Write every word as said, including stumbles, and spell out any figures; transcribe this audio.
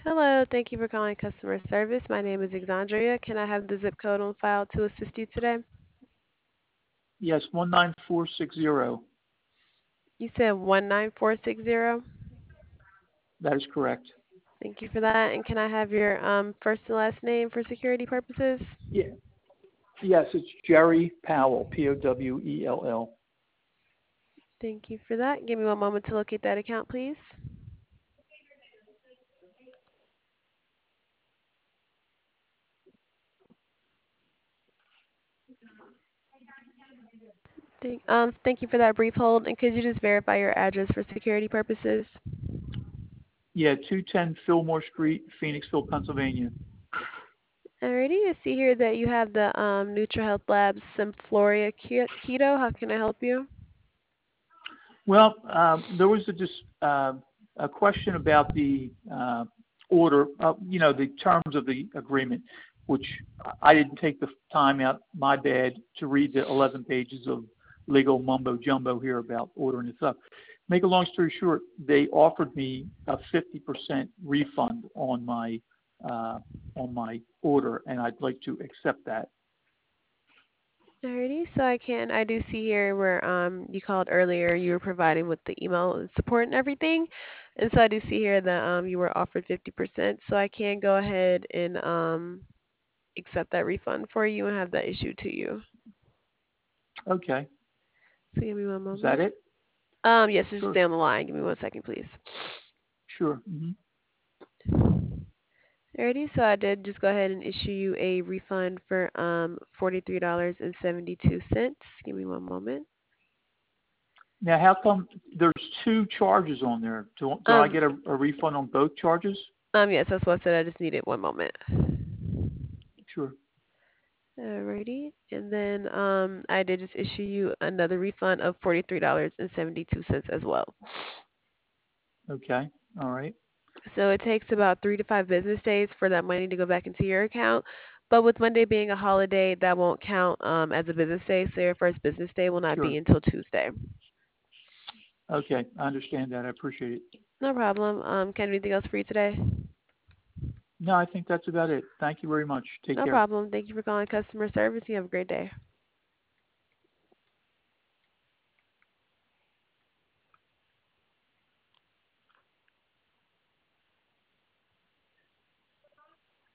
Hello, thank you for calling customer service. My name is Exandria. Can I have the zip code on file to assist you today? Yes, one nine four six zero. You said one nine four six zero. That is correct. Thank you for that. And can I have your um, first and last name for security purposes? Yeah. Yes, it's Jerry Powell, P O W E L L. Thank you for that. Give me one moment to locate that account, please. Thank, um, thank you for that brief hold. And could you just verify your address for security purposes? Yeah, two ten Fillmore Street, Phoenixville, Pennsylvania. Alrighty, I see here that you have the um, NutraHealth Labs Symphoria Ke- Keto. How can I help you? Well, um, there was a, just, uh, a question about the uh, order, uh, you know, the terms of the agreement, which I didn't take the time out, my bad, to read the eleven pages of legal mumbo jumbo here about ordering this up. Make a long story short, they offered me a fifty percent refund on my uh, on my order, and I'd like to accept that. Alrighty, so I can, I do see here where um you called earlier, you were providing with the email and support and everything, and so I do see here that um you were offered fifty percent, so I can go ahead and um accept that refund for you and have that issued to you. Okay, So give me one is that moment. it? Um, yes, just Sure, stay on the line. Give me one second, please. sure. hmm Alrighty, so I did just go ahead and issue you a refund for um forty-three dollars and seventy-two cents. Give me one moment. Now, how come there's two charges on there? Do, do I Um, get a, a refund on both charges? um, yes, that's what I said. I just needed one moment. Sure. Alrighty. And then um, I did just issue you another refund of forty-three dollars and seventy-two cents as well. Okay. All right. So it takes about three to five business days for that money to go back into your account. But with Monday being a holiday, that won't count um, as a business day. So your first business day will not be Sure. until Tuesday. Okay. I understand that. I appreciate it. No problem. Um, can I do anything else for you today? No, I think that's about it. Thank you very much. Take No care. problem. Thank you for calling customer service. You have a great day.